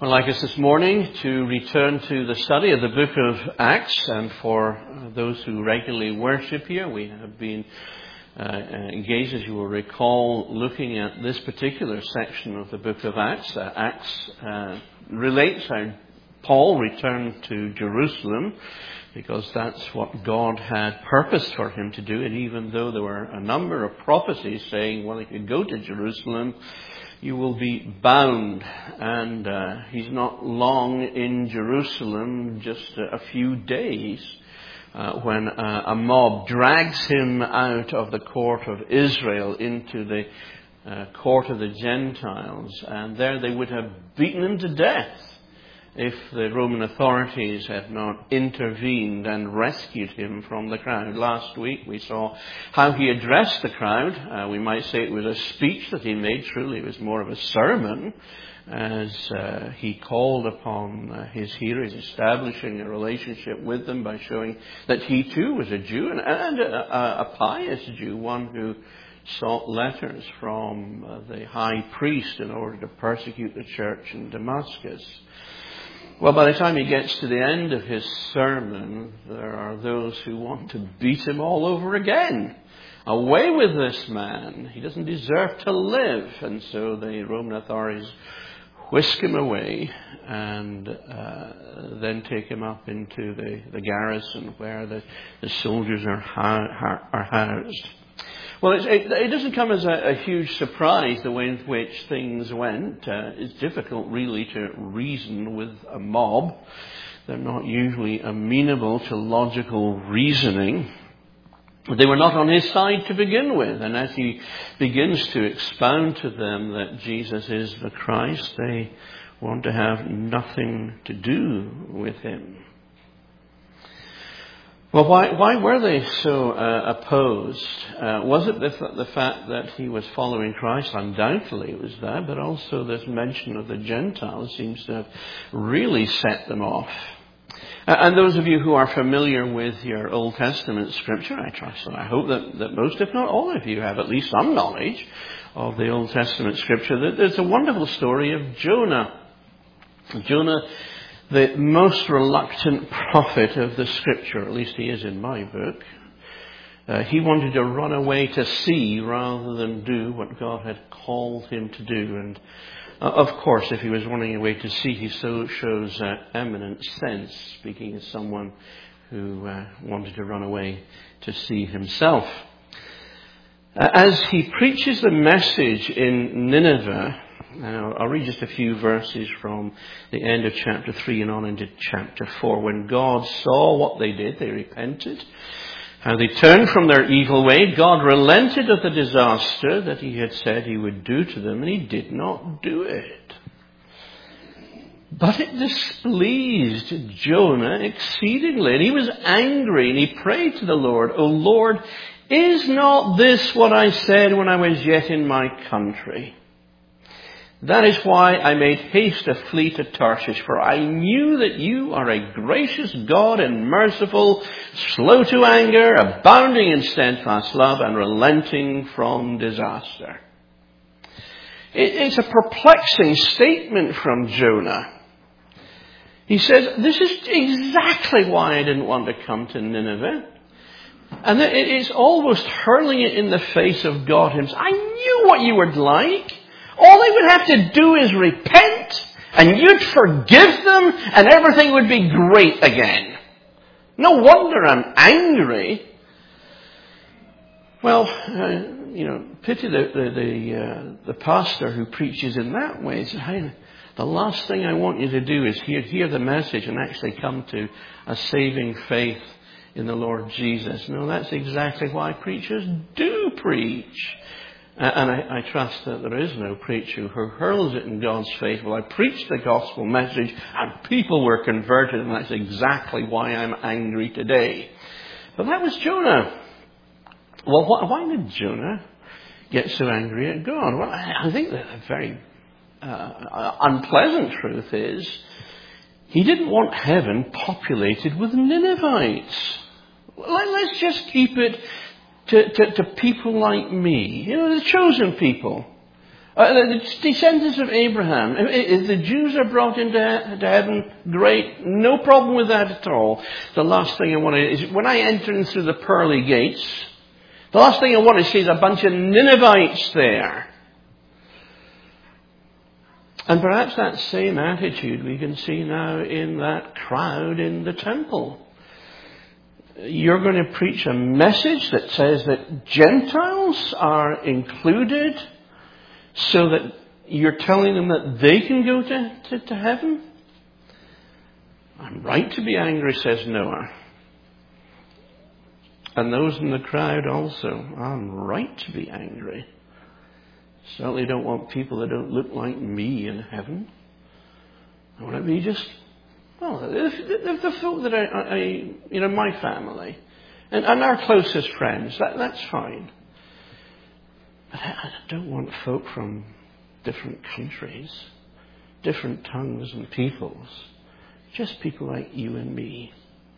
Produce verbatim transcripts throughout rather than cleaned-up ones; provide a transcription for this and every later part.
I'd like us this morning to return to the study of the book of Acts, and for those who regularly worship here, we have been uh, engaged, as you will recall, looking at this particular section of the book of Acts. Uh, Acts uh, relates how Paul returned to Jerusalem, because that's what God had purposed for him to do, and even though there were a number of prophecies saying, well, if you go to Jerusalem, you will be bound. And uh, he's not long in Jerusalem, just a few days, uh, when uh, a mob drags him out of the court of Israel into the uh, court of the Gentiles. And there they would have beaten him to death if the Roman authorities had not intervened and rescued him from the crowd. Last week we saw how he addressed the crowd. Uh, we might say it was a speech that he made. Truly it was more of a sermon, as uh, he called upon uh, his hearers, establishing a relationship with them by showing that he too was a Jew, and, and a, a pious Jew, one who sought letters from uh, the high priest in order to persecute the church in Damascus. Well, by the time he gets to the end of his sermon, there are those who want to beat him all over again. Away with this man. He doesn't deserve to live. And so the Roman authorities whisk him away and uh, then take him up into the, the garrison where the, the soldiers are, ha- are housed. Well, it, it, it doesn't come as a, a huge surprise the way in which things went. Uh, it's difficult really to reason with a mob. They're not usually amenable to logical reasoning. They were not on his side to begin with. And as he begins to expound to them that Jesus is the Christ, they want to have nothing to do with him. Well, why, why were they so uh, opposed? Uh, was it the, the fact that he was following Christ? Undoubtedly it was that, but also this mention of the Gentiles seems to have really set them off. Uh, and those of you who are familiar with your Old Testament scripture, I trust and I hope that, that most, if not all of you, have at least some knowledge of the Old Testament scripture. There's a wonderful story of Jonah. Jonah, the most reluctant prophet of the scripture, at least he is in my book. Uh, he wanted to run away to sea rather than do what God had called him to do. And uh, of course, if he was running away to sea, he so shows uh, eminent sense, speaking as someone who uh, wanted to run away to sea himself. Uh, as he preaches the message in Nineveh, Now, I'll read just a few verses from the end of chapter three and on into chapter four. When God saw what they did, they repented. How they turned from their evil way, God relented of the disaster that he had said he would do to them, and he did not do it. But it displeased Jonah exceedingly, and he was angry, and he prayed to the Lord, O Lord, is not this what I said when I was yet in my country? That is why I made haste to flee to Tarshish, for I knew that you are a gracious God and merciful, slow to anger, abounding in steadfast love, and relenting from disaster. It's a perplexing statement from Jonah. He says, this is exactly why I didn't want to come to Nineveh. And it's almost hurling it in the face of God himself. I knew what you were like. All they would have to do is repent, and you'd forgive them, and everything would be great again. No wonder I'm angry. Well, uh, you know, pity the the the, uh, the pastor who preaches in that way. He says, hey, the last thing I want you to do is hear hear the message and actually come to a saving faith in the Lord Jesus. No, that's exactly why preachers do preach. And I, I trust that there is no preacher who hurls it in God's face. Well, I preached the gospel message and people were converted, and that's exactly why I'm angry today. But that was Jonah. Well, wh- why did Jonah get so angry at God? Well, I think that a very uh, unpleasant truth is he didn't want heaven populated with Ninevites. Let, let's just keep it To, to, to people like me, you know, the chosen people. Uh, the descendants of Abraham. If the Jews are brought into to heaven, great. No problem with that at all. The last thing I want to is when I enter in through the pearly gates, the last thing I want to see is a bunch of Ninevites there. And perhaps that same attitude we can see now in that crowd in the temple. You're going to preach a message that says that Gentiles are included so that you're telling them that they can go to, to, to heaven? I'm right to be angry, says Noah. And those in the crowd also. I'm right to be angry. Certainly don't want people that don't look like me in heaven. I want to be just, well, the, the folk that I, I, you know, my family and, and our closest friends, that, that's fine. But I don't want folk from different countries, different tongues and peoples. Just people like you and me.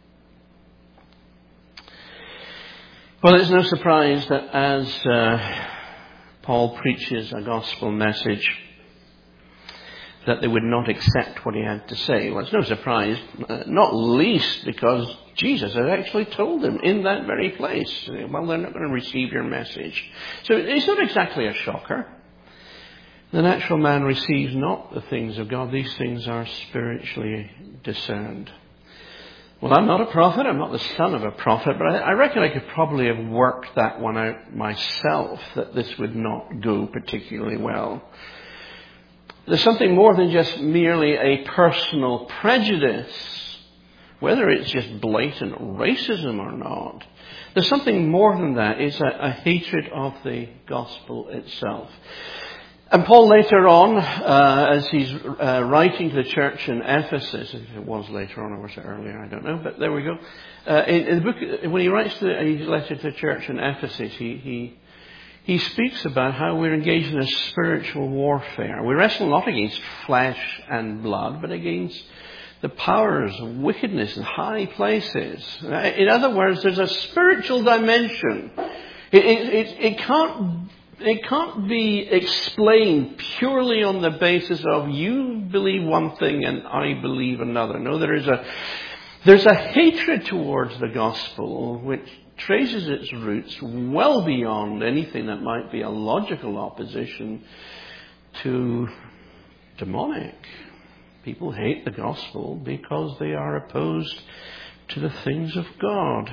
Well, it's no surprise that as uh, Paul preaches a gospel message, that they would not accept what he had to say. Well, it's no surprise, uh, not least because Jesus had actually told them in that very place, well, they're not going to receive your message. So it's not exactly a shocker. The natural man receives not the things of God. These things are spiritually discerned. Well, I'm not a prophet. I'm not the son of a prophet, but I, I reckon I could probably have worked that one out myself, that this would not go particularly well. There's something more than just merely a personal prejudice, whether it's just blatant racism or not. There's something more than that. It's a, a hatred of the gospel itself. And Paul later on, uh, as he's uh, writing to the church in Ephesus, if it was later on or was it earlier, I don't know, but there we go. Uh, in, in the book, when he writes the, his letter to the church in Ephesus, he, he he speaks about how we're engaged in a spiritual warfare. We wrestle not against flesh and blood, but against the powers of wickedness in high places. In other words, there's a spiritual dimension. It, it, it, it can't It can't be explained purely on the basis of you believe one thing and I believe another. No, there is a there's a hatred towards the gospel which traces its roots well beyond anything that might be a logical opposition to demonic. People hate the gospel because they are opposed to the things of God.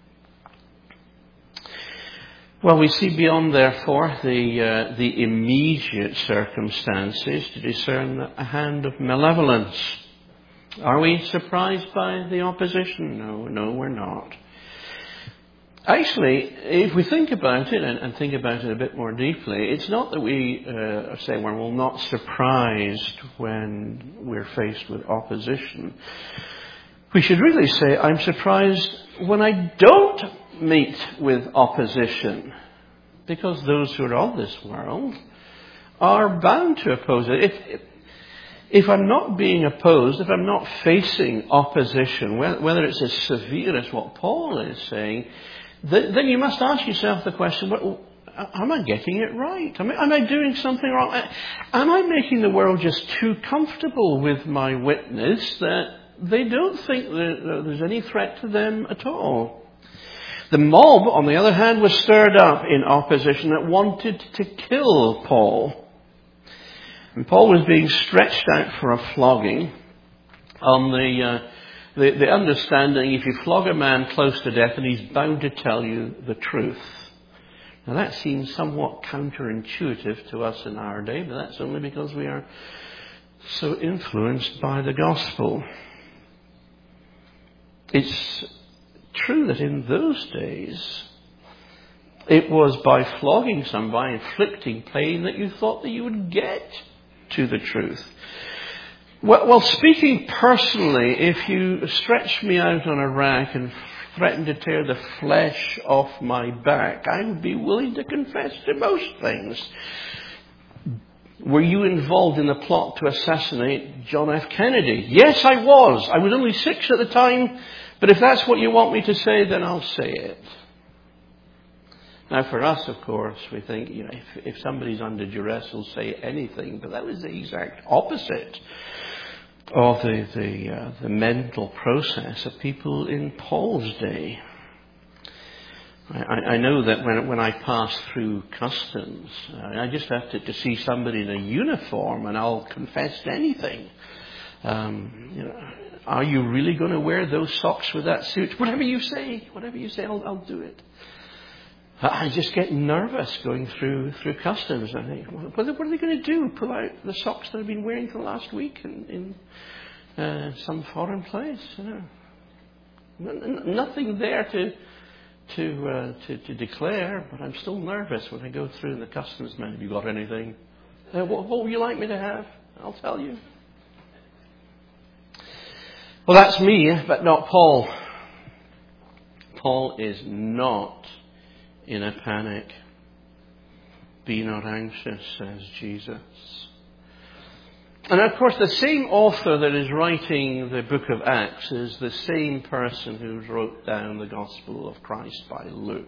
Well, we see beyond, therefore, the uh, the immediate circumstances to discern a hand of malevolence. Are we surprised by the opposition? No, no, we're not. Actually, if we think about it and, and think about it a bit more deeply, it's not that we uh, say well, we're not surprised when we're faced with opposition. We should really say, I'm surprised when I don't meet with opposition, because those who are of this world are bound to oppose it. If, if, if I'm not being opposed, if I'm not facing opposition, whether it's as severe as what Paul is saying, then you must ask yourself the question, well, am I getting it right? Am I, am I doing something wrong? Am I making the world just too comfortable with my witness that they don't think that there's any threat to them at all? The mob, on the other hand, was stirred up in opposition that wanted to kill Paul. And Paul was being stretched out for a flogging on the, uh, the, the understanding if you flog a man close to death, and he's bound to tell you the truth. Now that seems somewhat counterintuitive to us in our day, but that's only because we are so influenced by the gospel. It's true that in those days, it was by flogging somebody, inflicting pain, that you thought that you would get to the truth. Well, well, speaking personally, if you stretch me out on a rack and threaten to tear the flesh off my back, I would be willing to confess to most things. Were you involved in the plot to assassinate John F. Kennedy? Yes, I was. I was only six at the time, but if that's what you want me to say, then I'll say it. Now for us, of course, we think, you know, if, if somebody's under duress, they'll say anything. But that was the exact opposite of the the, uh, the mental process of people in Paul's day. I, I know that when when I pass through customs, uh, I just have to, to see somebody in a uniform, and I'll confess to anything. Um, you know, are you really going to wear those socks with that suit? Whatever you say, whatever you say, I'll, I'll do it. I just get nervous going through through customs. I think, what are they going to do? Pull out the socks that I've been wearing for the last week in, in uh, some foreign place? You know, N- nothing there to to, uh, to to declare, but I'm still nervous when I go through the customs man. Have you got anything? Uh, what, what would you like me to have? I'll tell you. Well, that's me, but not Paul. Paul is not in a panic. Be not anxious, says Jesus. And of course, the same author that is writing the book of Acts is the same person who wrote down the Gospel of Christ by Luke.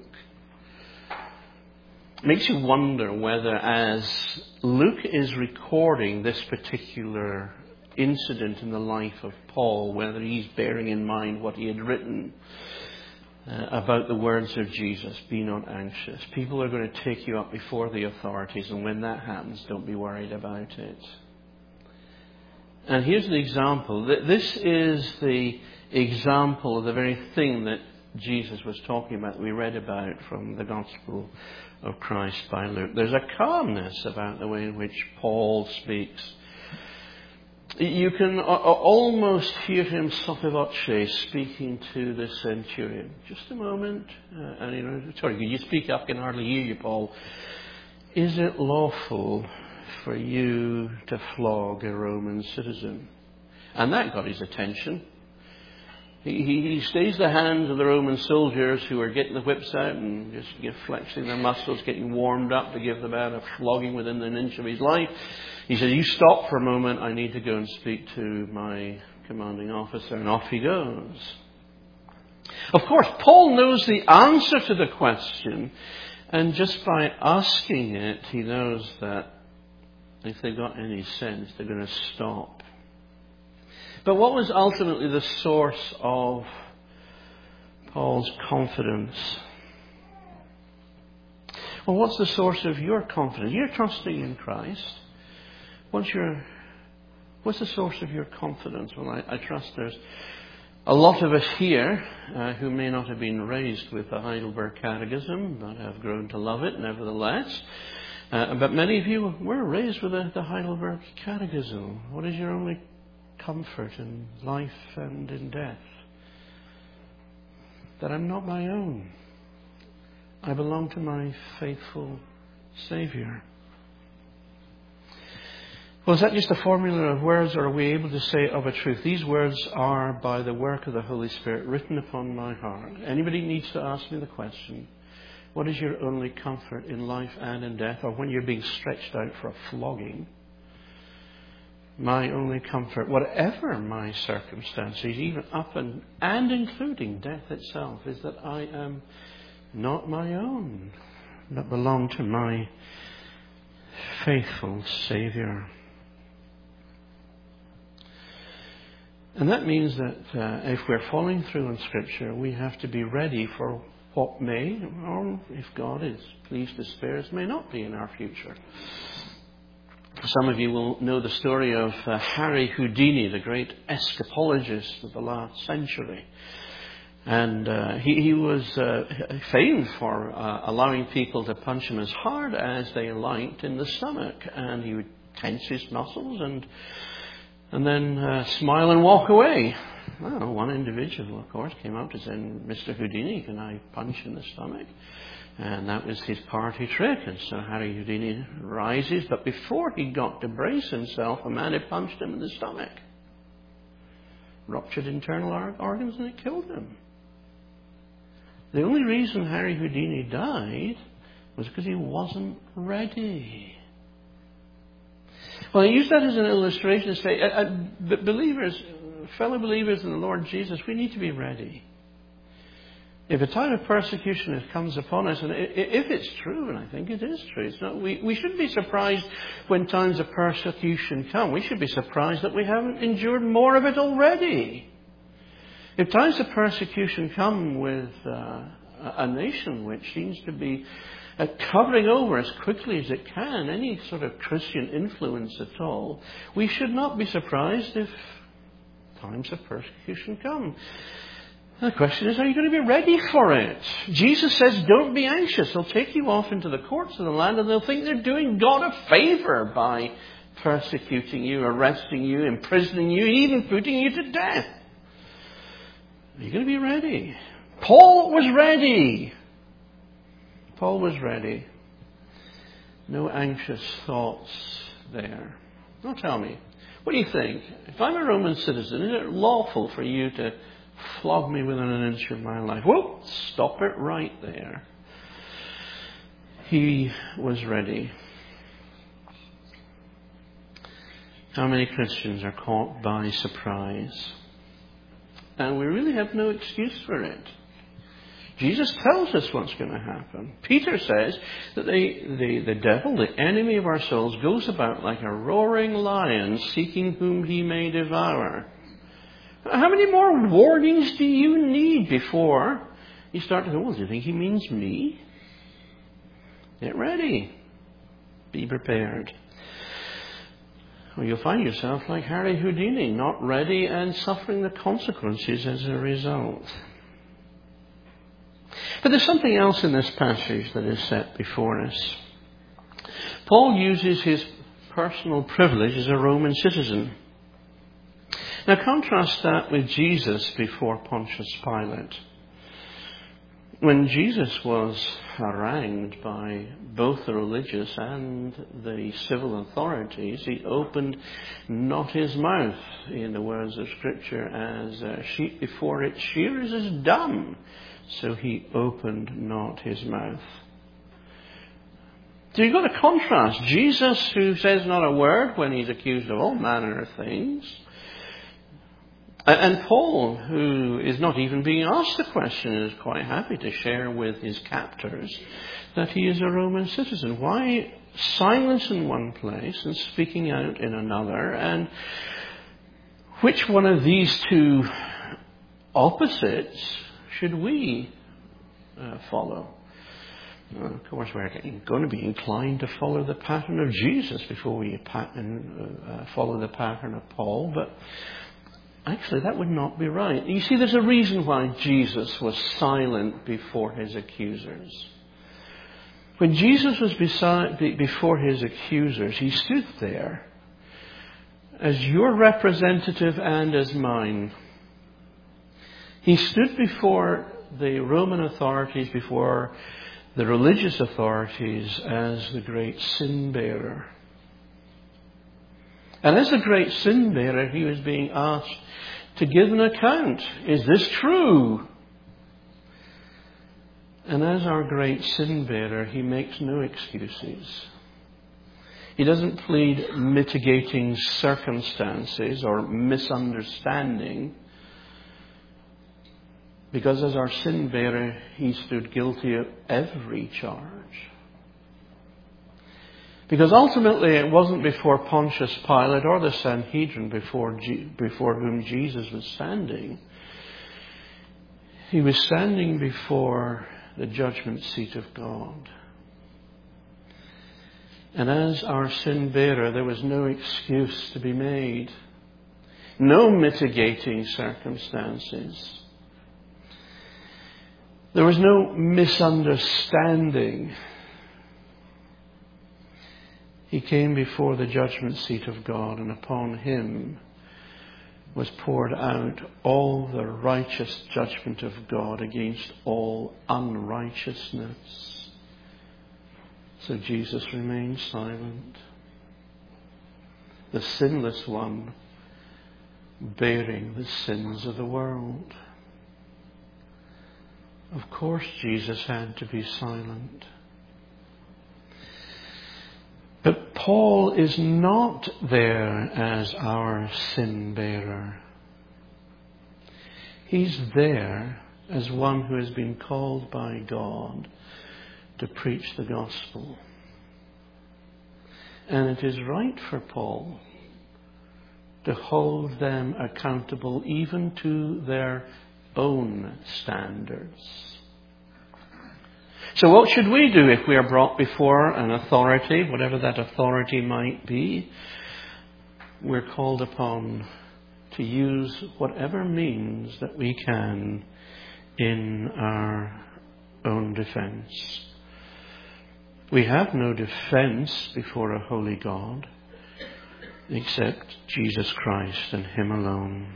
It makes you wonder whether, as Luke is recording this particular incident in the life of Paul, whether he's bearing in mind what he had written uh, about the words of Jesus, be not anxious. People are going to take you up before the authorities, and when that happens, don't be worried about it. And here's the example. This is the example of the very thing that Jesus was talking about, we read about from the Gospel of Christ by Luke. There's a calmness about the way in which Paul speaks. You can almost hear him sotto voce speaking to the centurion. Just a moment. Uh, and you know, sorry, could you speak up? I can hardly hear you, Paul. Is it lawful for you to flog a Roman citizen? And that got his attention. He, he, he stays the hands of the Roman soldiers who are getting the whips out and just you know, flexing their muscles, getting warmed up to give the man a flogging within an inch of his life. He says, you stop for a moment, I need to go and speak to my commanding officer. And off he goes. Of course, Paul knows the answer to the question. And just by asking it, he knows that if they've got any sense, they're going to stop. But what was ultimately the source of Paul's confidence? Well, what's the source of your confidence? You're trusting in Christ. What's your, what's the source of your confidence? Well, I, I trust there's a lot of us here uh, who may not have been raised with the Heidelberg Catechism, but have grown to love it nevertheless. Uh, but many of you were raised with the, the Heidelberg Catechism. What is your only comfort in life and in death? That I'm not my own. I belong to my faithful Saviour. Well, is that just a formula of words, or are we able to say of a truth? These words are by the work of the Holy Spirit written upon my heart. Anybody needs to ask me the question, what is your only comfort in life and in death? Or when you're being stretched out for a flogging, my only comfort, whatever my circumstances, even up and, and including death itself, is that I am not my own, but belong to my faithful Saviour. And that means that uh, if we're following through in Scripture, we have to be ready for what may, or if God is pleased to spare us, may not be in our future. Some of you will know the story of uh, Harry Houdini, the great escapologist of the last century. And uh, he, he was uh, famed for uh, allowing people to punch him as hard as they liked in the stomach. And he would tense his muscles and and then uh, smile and walk away. Well, one individual, of course, came up to say, Mister Houdini, can I punch in the stomach? And that was his party trick. And so Harry Houdini rises. But before he got to brace himself, a man had punched him in the stomach. Ruptured internal organs, and it killed him. The only reason Harry Houdini died was because he wasn't ready. Well, I use that as an illustration to say, uh, uh, believers, fellow believers in the Lord Jesus, we need to be ready. If a time of persecution comes upon us, and if it's true, and I think it is true, it's not, we, we shouldn't be surprised when times of persecution come. We should be surprised that we haven't endured more of it already. If times of persecution come with uh, a nation which seems to be uh, covering over as quickly as it can any sort of Christian influence at all, we should not be surprised if times of persecution come. The question is, are you going to be ready for it? Jesus says, don't be anxious. They'll take you off into the courts of the land and they'll think they're doing God a favour by persecuting you, arresting you, imprisoning you, even putting you to death. Are you going to be ready? Paul was ready. Paul was ready. No anxious thoughts there. Now tell me, what do you think? If I'm a Roman citizen, is it lawful for you to flog me within an inch of my life? Well, stop it right there. He was ready. How many Christians are caught by surprise? And we really have no excuse for it. Jesus tells us what's going to happen. Peter says that the, the, the devil, the enemy of our souls, goes about like a roaring lion seeking whom he may devour. How many more warnings do you need before you start to go, well, do you think he means me? Get ready. Be prepared. Or you'll find yourself like Harry Houdini, not ready and suffering the consequences as a result. But there's something else in this passage that is set before us. Paul uses his personal privilege as a Roman citizen. Now contrast that with Jesus before Pontius Pilate. When Jesus was harangued by both the religious and the civil authorities, he opened not his mouth, in the words of Scripture, as a sheep before its shearers is dumb. So he opened not his mouth. So you've got to contrast Jesus, who says not a word when he's accused of all manner of things, and Paul, who is not even being asked the question, is quite happy to share with his captors that he is a Roman citizen. Why silence in one place and speaking out in another? And which one of these two opposites should we uh, follow? Well, of course, we're going to be inclined to follow the pattern of Jesus before we uh, follow the pattern of Paul, but actually, that would not be right. You see, there's a reason why Jesus was silent before his accusers. When Jesus was beside, before his accusers, he stood there as your representative and as mine. He stood before the Roman authorities, before the religious authorities, as the great sin bearer. And as a great sin bearer, he was being asked to give an account. Is this true? And as our great sin bearer, he makes no excuses. He doesn't plead mitigating circumstances or misunderstanding, because as our sin bearer, he stood guilty of every charge. Because ultimately it wasn't before Pontius Pilate or the Sanhedrin before, G- before whom Jesus was standing. He was standing before the judgment seat of God. And as our sin bearer, there was no excuse to be made. No mitigating circumstances. There was no misunderstanding. He came before the judgment seat of God, and upon him was poured out all the righteous judgment of God against all unrighteousness. So Jesus remained silent. The sinless one, bearing the sins of the world. Of course Jesus had to be silent. But Paul is not there as our sin bearer. He's there as one who has been called by God to preach the gospel. And it is right for Paul to hold them accountable even to their own standards. So what should we do if we are brought before an authority, whatever that authority might be? We're called upon to use whatever means that we can in our own defense. We have no defense before a holy God except Jesus Christ and Him alone.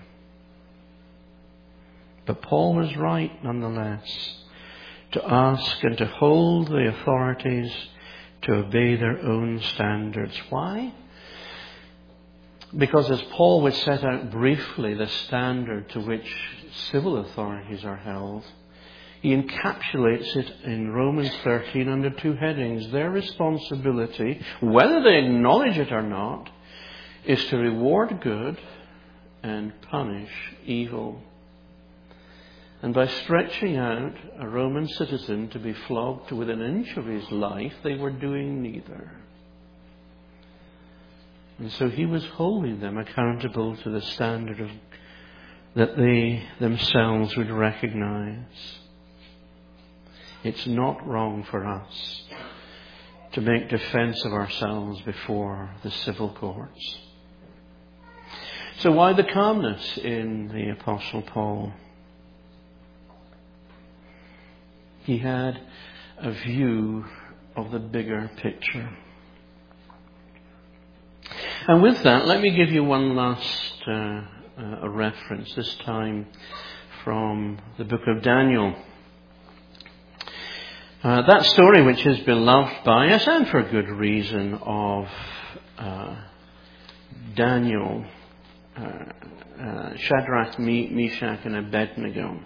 But Paul was right nonetheless to ask and to hold the authorities to obey their own standards. Why? Because as Paul would set out briefly the standard to which civil authorities are held, he encapsulates it in Romans thirteen under two headings. Their responsibility, whether they acknowledge it or not, is to reward good and punish evil. And by stretching out a Roman citizen to be flogged to within an inch of his life, they were doing neither. And so he was holding them accountable to the standard of, that they themselves would recognize. It's not wrong for us to make defense of ourselves before the civil courts. So why the calmness in the Apostle Paul? He had a view of the bigger picture. And with that, let me give you one last uh, uh, a reference, this time from the book of Daniel. Uh, that story which is beloved by us, and for good reason, of uh, Daniel, uh, uh, Shadrach, Meshach and Abednego.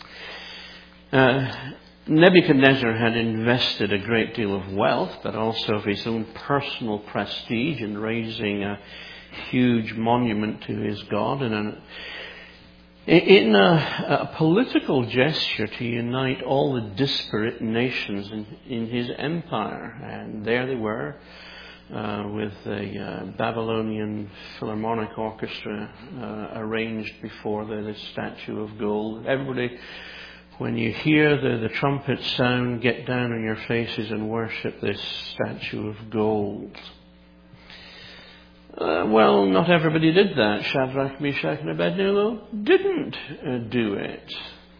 Uh, Nebuchadnezzar had invested a great deal of wealth, but also of his own personal prestige in raising a huge monument to his God, and an, in a, a political gesture to unite all the disparate nations in, in his empire. And there they were, uh, with the uh, Babylonian Philharmonic Orchestra uh, arranged before the, the statue of gold. Everybody, when you hear the, the trumpet sound, get down on your faces and worship this statue of gold. Uh, well, not everybody did that. Shadrach, Meshach and Abednego didn't uh, do it.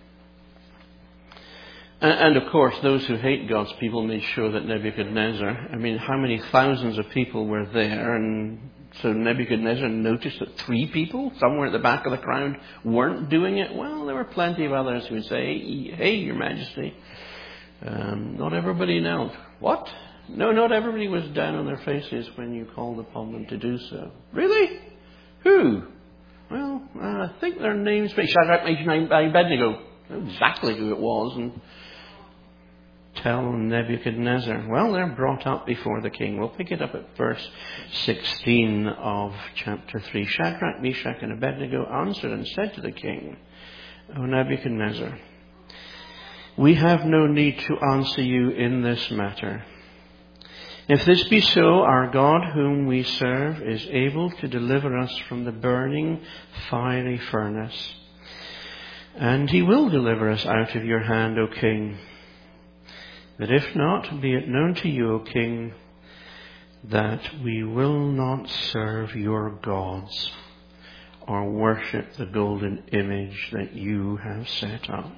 And, and of course, those who hate God's people made sure that Nebuchadnezzar, I mean, how many thousands of people were there? And so Nebuchadnezzar noticed that three people somewhere at the back of the crowd weren't doing it. Well, there were plenty of others who would say, hey, Your Majesty, um, not everybody knelt. What? No, not everybody was down on their faces when you called upon them to do so. Really? Who? Well, uh, I think their names, Shadrach, Meshach and Abednego. Exactly who it was. And tell Nebuchadnezzar. Well, they're brought up before the king. We'll pick it up at verse sixteen of chapter three. Shadrach, Meshach and Abednego answered and said to the king, O Nebuchadnezzar, we have no need to answer you in this matter. If this be so, our God whom we serve is able to deliver us from the burning fiery furnace. And he will deliver us out of your hand, O king. But if not, be it known to you, O king, that we will not serve your gods or worship the golden image that you have set up.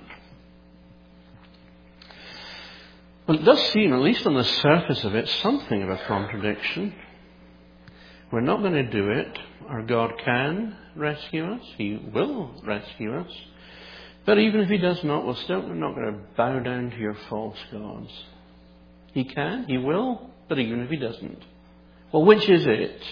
Well, it does seem, at least on the surface of it, something of a contradiction. We're not going to do it. Our God can rescue us. He will rescue us. But even if he does not, we're still not going to bow down to your false gods. He can, he will, but even if he doesn't. Well, which is it?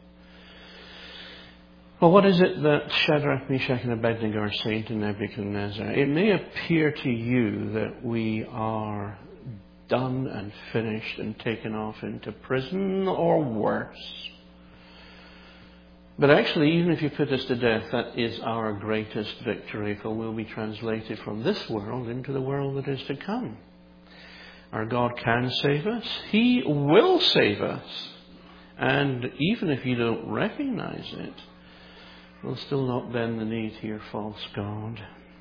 Well, what is it that Shadrach, Meshach and Abednego are saying to Nebuchadnezzar? It may appear to you that we are done and finished and taken off into prison or worse. But actually, even if you put us to death, that is our greatest victory, for we'll be translated from this world into the world that is to come. Our God can save us. He will save us. And even if you don't recognize it, we'll still not bend the knee to your false god.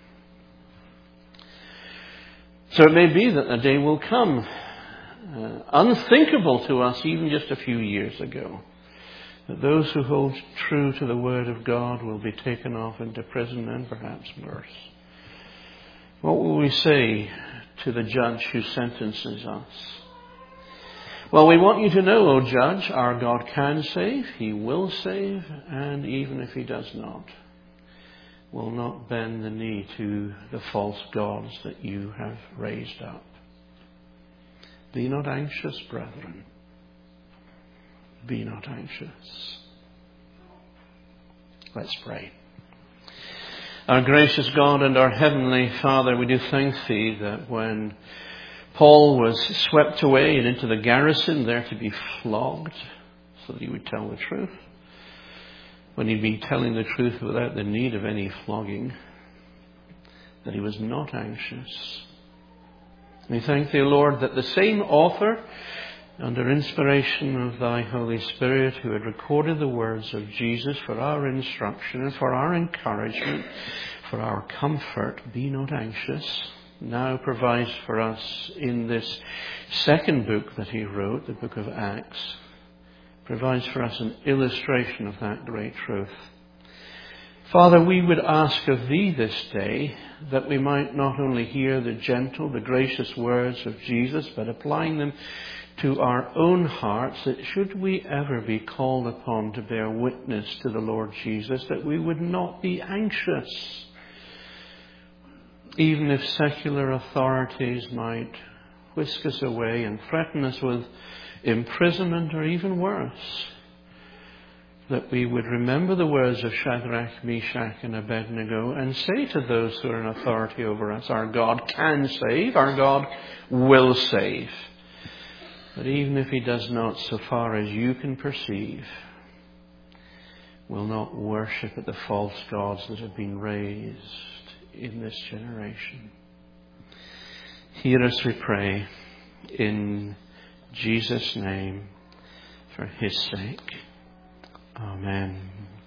So it may be that a day will come, uh, unthinkable to us even just a few years ago, that those who hold true to the Word of God will be taken off into prison and perhaps worse. What will we say to the judge who sentences us? Well, we want you to know, O judge, our God can save, He will save, and even if He does not, will not bend the knee to the false gods that you have raised up. Be not anxious, brethren. Be not anxious. Let's pray. Our gracious God and our Heavenly Father, we do thank Thee that when Paul was swept away and into the garrison there to be flogged so that he would tell the truth, when he'd been telling the truth without the need of any flogging, that he was not anxious. We thank Thee, Lord, that the same author, under inspiration of Thy Holy Spirit, who had recorded the words of Jesus for our instruction and for our encouragement, for our comfort, be not anxious, now provides for us in this second book that He wrote, the book of Acts, provides for us an illustration of that great truth. Father, we would ask of Thee this day that we might not only hear the gentle, the gracious words of Jesus, but applying them to our own hearts, that should we ever be called upon to bear witness to the Lord Jesus, that we would not be anxious, even if secular authorities might whisk us away and threaten us with imprisonment or even worse, that we would remember the words of Shadrach, Meshach and Abednego and say to those who are in authority over us, our God can save, our God will save. But even if He does not, so far as you can perceive, will not worship at the false gods that have been raised in this generation. Hear us, we pray, in Jesus' name, for His sake. Amen.